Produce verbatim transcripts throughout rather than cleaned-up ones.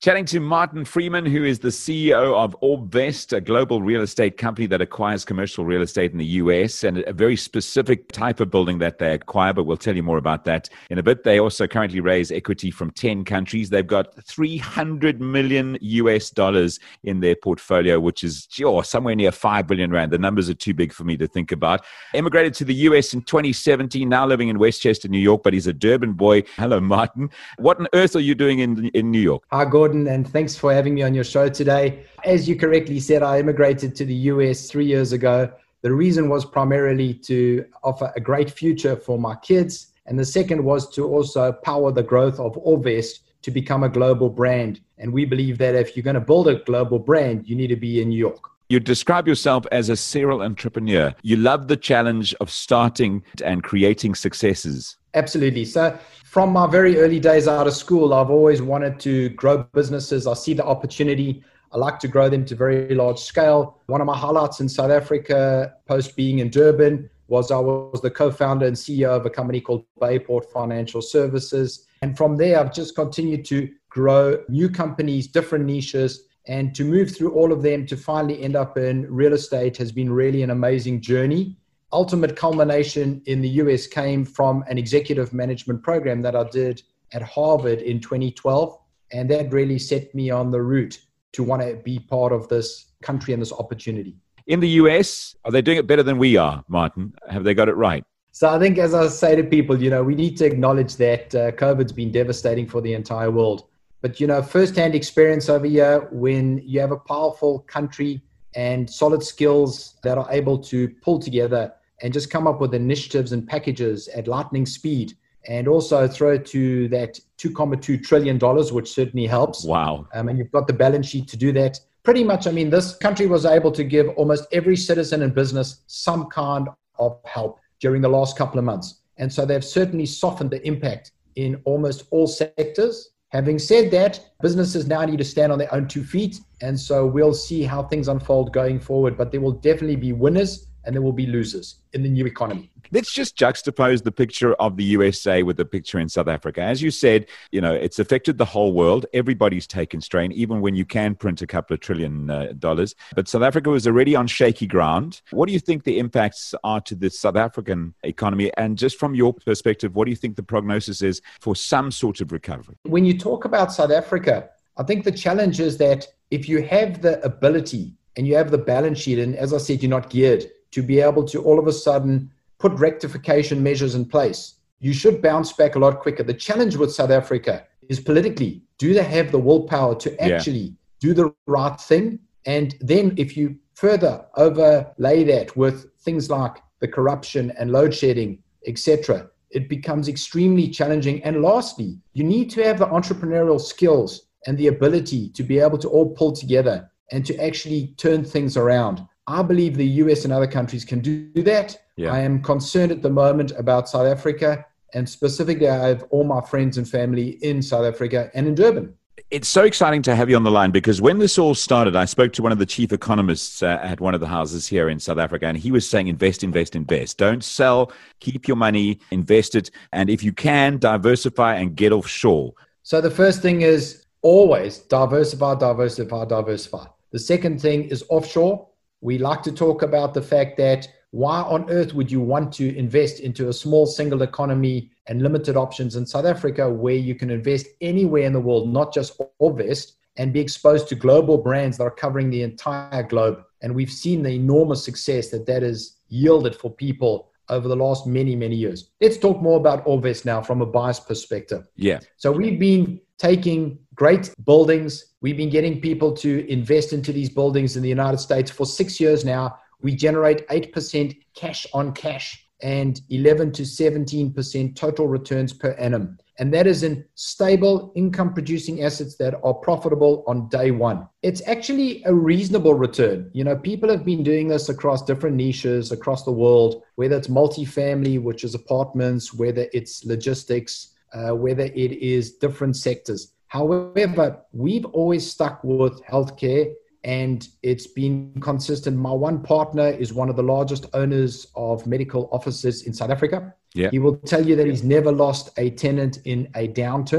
Chatting to Martin Freeman, who is the C E O of Orbvest, a global real estate company that acquires commercial real estate in the U S, and a very specific type of building that they acquire, but we'll tell you more about that in a bit. They also currently raise equity from ten countries. They've got three hundred million U S dollars in their portfolio, which is oh, somewhere near five billion rand. The numbers are too big for me to think about. Emigrated to the U S in twenty seventeen, now living in Westchester, New York, but he's a Durban boy. Hello, Martin. What on earth are you doing in, in New York? Hi, Gordon. And thanks for having me on your show today. As you correctly said, I immigrated to the U S three years ago. The reason was primarily to offer a great future for my kids. And the second was to also power the growth of Orbvest to become a global brand. And we believe that if you're going to build a global brand, you need to be in New York. You describe yourself as a serial entrepreneur. You love the challenge of starting and creating successes. Absolutely. So from my very early days out of school, I've always wanted to grow businesses. I see the opportunity. I like to grow them to very large scale. One of my highlights in South Africa, post being in Durban, was I was the co-founder and C E O of a company called Bayport Financial Services. And from there, I've just continued to grow new companies, different niches, and to move through all of them to finally end up in real estate has been really an amazing journey. Ultimate culmination in the U S came from an executive management program that I did at Harvard in twenty twelve. And that really set me on the route to want to be part of this country and this opportunity. In the U S, are they doing it better than we are, Martin? Have they got it right? So I think, as I say to people, you know, we need to acknowledge that uh, COVID's been devastating for the entire world. But, you know, firsthand experience over here, when you have a powerful country and solid skills that are able to pull together and just come up with initiatives and packages at lightning speed, and also throw to that two point two trillion dollars, which certainly helps. Wow. Um, and you've got the balance sheet to do that. Pretty much, I mean, this country was able to give almost every citizen and business some kind of help during the last couple of months. And so they've certainly softened the impact in almost all sectors. Having said that, businesses now need to stand on their own two feet. And so we'll see how things unfold going forward. But there will definitely be winners and there will be losers in the new economy. Let's just juxtapose the picture of the U S A with the picture in South Africa. As you said, you know, it's affected the whole world. Everybody's taken strain, even when you can print a couple of trillion uh, dollars. But South Africa was already on shaky ground. What do you think the impacts are to the South African economy? And just from your perspective, what do you think the prognosis is for some sort of recovery? When you talk about South Africa, I think the challenge is that if you have the ability and you have the balance sheet, and as I said, you're not geared to be able to all of a sudden put rectification measures in place, you should bounce back a lot quicker. The challenge with South Africa is politically, do they have the willpower to actually yeah. do the right thing? And then if you further overlay that with things like the corruption and load shedding, et cetera, it becomes extremely challenging. And lastly, you need to have the entrepreneurial skills and the ability to be able to all pull together and to actually turn things around. I believe the U S and other countries can do that. Yeah. I am concerned at the moment about South Africa, and specifically I have all my friends and family in South Africa and in Durban. It's so exciting to have you on the line, because when this all started, I spoke to one of the chief economists uh, at one of the houses here in South Africa, and he was saying, invest, invest, invest. Don't sell, keep your money, invest it, and if you can, diversify and get offshore. So the first thing is always diversify, diversify, diversify. The second thing is offshore. We like to talk about the fact that why on earth would you want to invest into a small single economy and limited options in South Africa, where you can invest anywhere in the world, not just Orbvest, and be exposed to global brands that are covering the entire globe. And we've seen the enormous success that that has yielded for people over the last many, many years. Let's talk more about Orbvest now from a buyer's perspective. Yeah. So we've been taking great buildings. We've been getting people to invest into these buildings in the United States for six years now. We generate eight percent cash on cash and eleven to seventeen percent total returns per annum. And that is in stable income producing assets that are profitable on day one. It's actually a reasonable return. You know, people have been doing this across different niches across the world, whether it's multifamily, which is apartments, whether it's logistics, uh, whether it is different sectors. However, we've always stuck with healthcare, and it's been consistent. My one partner is one of the largest owners of medical offices in South Africa. Yeah. He will tell you that he's never lost a tenant in a downturn.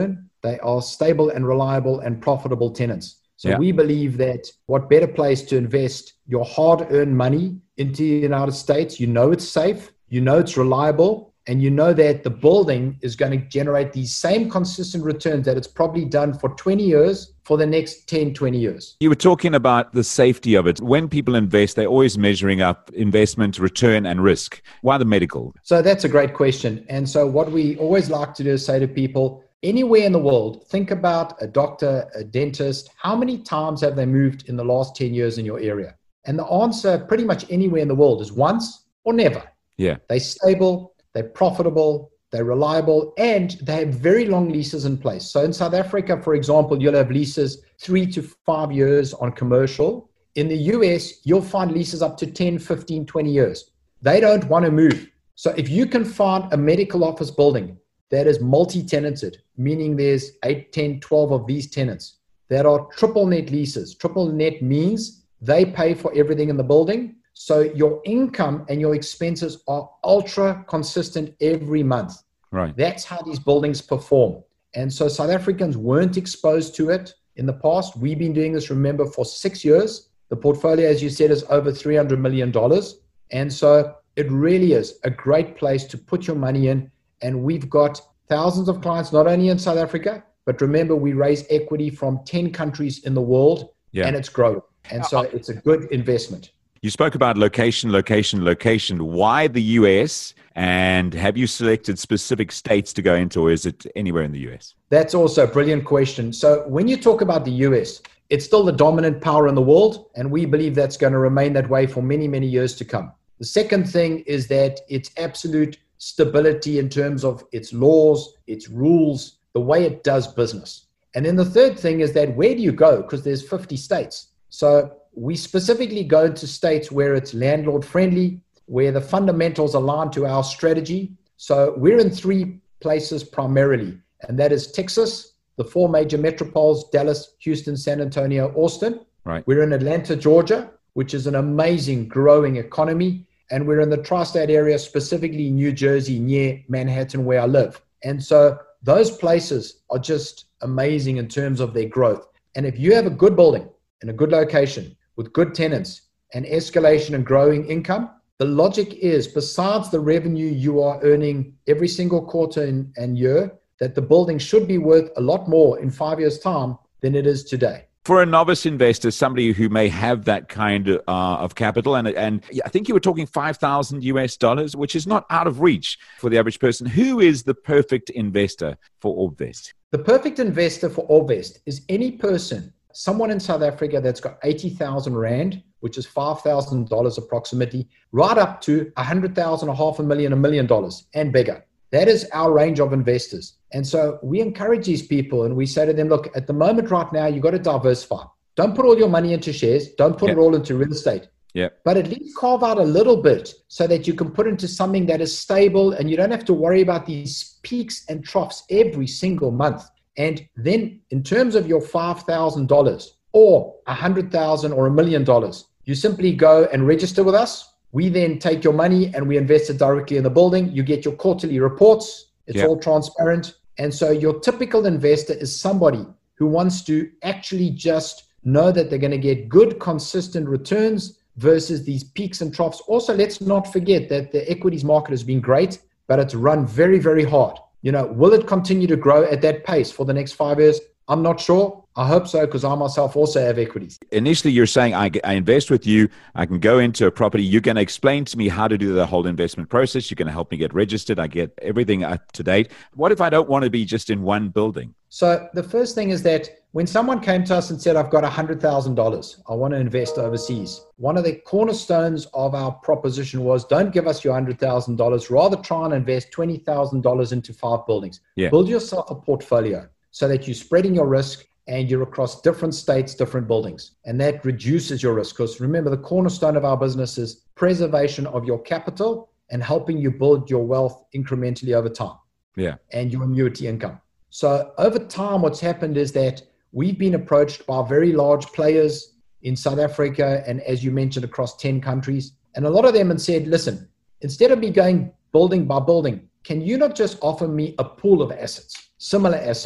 They are stable and reliable and profitable tenants. So yeah. we believe that what better place to invest your hard-earned money into the United States. You know it's safe, you know it's reliable, and you know that the building is going to generate these same consistent returns that it's probably done for twenty years for the next ten, twenty years. You were talking about the safety of it. When people invest, they're always measuring up investment, return, and risk. Why the medical? So that's a great question. And so what we always like to do is say to people, anywhere in the world, think about a doctor, a dentist. How many times have they moved in the last ten years in your area? And the answer pretty much anywhere in the world is once or never. Yeah. They're stable, they're profitable, they're reliable, and they have very long leases in place. So in South Africa, for example, you'll have leases three to five years on commercial. In the U S, you'll find leases up to ten, fifteen, twenty years. They don't want to move. So if you can find a medical office building that is multi-tenanted, meaning there's eight, ten, twelve of these tenants that are triple net leases. Triple net means they pay for everything in the building. So your income and your expenses are ultra consistent every month. Right. That's how these buildings perform. And so South Africans weren't exposed to it in the past. We've been doing this, remember, for six years. The portfolio, as you said, is over three hundred million dollars. And so it really is a great place to put your money in. And we've got thousands of clients, not only in South Africa, but remember, we raise equity from ten countries in the world, yeah. and it's growing. And so it's a good investment. You spoke about location, location, location. Why the U S? And have you selected specific states to go into, or is it anywhere in the U S? That's also a brilliant question. So when you talk about the U S, it's still the dominant power in the world, and we believe that's going to remain that way for many, many years to come. The second thing is that it's absolute stability in terms of its laws, its rules, the way it does business. And then the third thing is that where do you go? Because there's fifty states. So we specifically go to states where it's landlord friendly, where the fundamentals align to our strategy. So we're in three places primarily, and that is Texas, the four major metropoles, Dallas, Houston, San Antonio, Austin. Right. We're in Atlanta, Georgia, which is an amazing growing economy. And we're in the tri-state area, specifically New Jersey, near Manhattan, where I live. And so those places are just amazing in terms of their growth. And if you have a good building in a good location with good tenants and escalation and growing income, the logic is, besides the revenue you are earning every single quarter and, and year, that the building should be worth a lot more in five years' time than it is today. For a novice investor, somebody who may have that kind of, uh, of capital, and and I think you were talking five thousand U S dollars, which is not out of reach for the average person. Who is the perfect investor for Orbvest? The perfect investor for Orbvest is any person, someone in South Africa that's got eighty thousand Rand, which is five thousand dollars approximately, right up to one hundred thousand, a half a million, a million dollars and bigger. That is our range of investors. And so we encourage these people and we say to them, look, at the moment right now, you've got to diversify. Don't put all your money into shares. Don't put yep. it all into real estate. Yep. But at least carve out a little bit so that you can put into something that is stable and you don't have to worry about these peaks and troughs every single month. And then in terms of your five thousand dollars or one hundred thousand dollars or a million dollars, you simply go and register with us. We then take your money and we invest it directly in the building. You get your quarterly reports. It's yep. all transparent. And so your typical investor is somebody who wants to actually just know that they're going to get good, consistent returns versus these peaks and troughs. Also, let's not forget that the equities market has been great, but it's run very, very hard. You know, will it continue to grow at that pace for the next five years? I'm not sure. I hope so, because I myself also have equities. Initially, you're saying I, I invest with you. I can go into a property. You're going to explain to me how to do the whole investment process. You're going to help me get registered. I get everything up to date. What if I don't want to be just in one building? So the first thing is that when someone came to us and said, I've got one hundred thousand dollars, I want to invest overseas, one of the cornerstones of our proposition was, don't give us your one hundred thousand dollars. Rather try and invest twenty thousand dollars into five buildings. Yeah. Build yourself a portfolio so that you're spreading your risk and you're across different states, different buildings. And that reduces your risk. Because remember, the cornerstone of our business is preservation of your capital and helping you build your wealth incrementally over time. Yeah. And your annuity income. So over time, what's happened is that we've been approached by very large players in South Africa and, as you mentioned, across ten countries. And a lot of them have said, listen, instead of me going building by building, can you not just offer me a pool of assets, similar assets,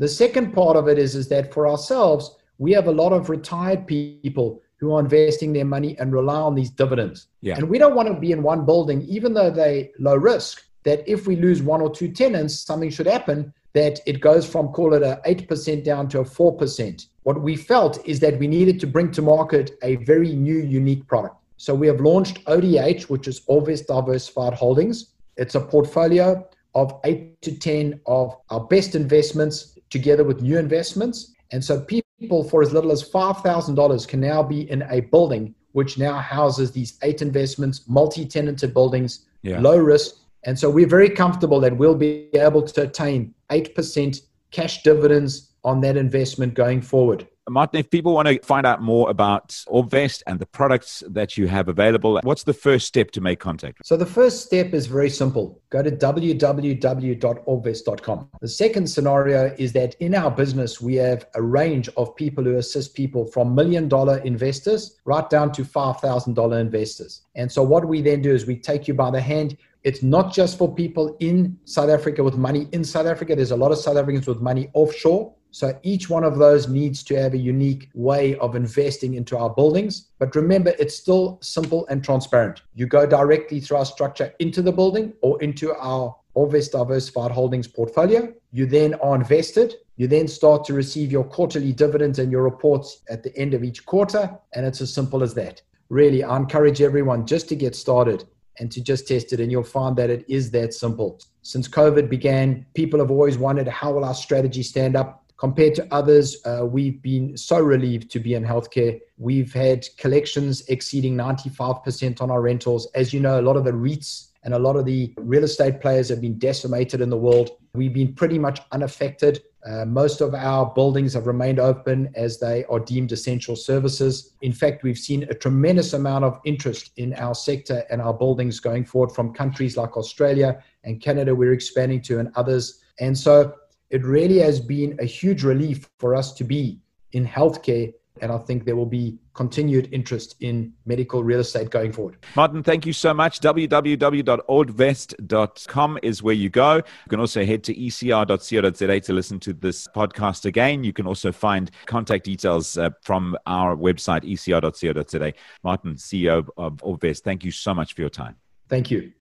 The second part of it is, is that for ourselves, we have a lot of retired people who are investing their money and rely on these dividends. Yeah. And we don't want to be in one building, even though they're low risk, that if we lose one or two tenants, something should happen, that it goes from, call it a eight percent down to a four percent. What we felt is that we needed to bring to market a very new, unique product. So we have launched O D H, which is Allvest Diversified Holdings. It's a portfolio of eight to ten of our best investments together with new investments. And so people for as little as five thousand dollars can now be in a building which now houses these eight investments, multi-tenanted buildings, yeah. low risk. And so we're very comfortable that we'll be able to attain eight percent cash dividends on that investment going forward. Martin, if people want to find out more about Allvest and the products that you have available, what's the first step to make contact? So the first step is very simple. Go to w w w dot allvest dot com. The second scenario is that in our business, we have a range of people who assist people from million dollar investors right down to five thousand dollars investors. And so what we then do is we take you by the hand. It's not just for people in South Africa with money in South Africa. There's a lot of South Africans with money offshore. So each one of those needs to have a unique way of investing into our buildings. But remember, it's still simple and transparent. You go directly through our structure into the building or into our Allvest Diversified Holdings portfolio. You then are invested. You then start to receive your quarterly dividends and your reports at the end of each quarter. And it's as simple as that. Really, I encourage everyone just to get started and to just test it. And you'll find that it is that simple. Since COVID began, people have always wondered, how will our strategy stand up? Compared to others, uh, we've been so relieved to be in healthcare. We've had collections exceeding ninety-five percent on our rentals. As you know, a lot of the REITs and a lot of the real estate players have been decimated in the world. We've been pretty much unaffected. Uh, most of our buildings have remained open as they are deemed essential services. In fact, we've seen a tremendous amount of interest in our sector and our buildings going forward from countries like Australia and Canada we're expanding to, and others. And so it really has been a huge relief for us to be in healthcare. And I think there will be continued interest in medical real estate going forward. Martin, thank you so much. w w w dot allvest dot com is where you go. You can also head to e c r dot co dot z a to listen to this podcast again. You can also find contact details uh, from our website, e c r dot co dot z a. Martin, C E O of Allvest, thank you so much for your time. Thank you.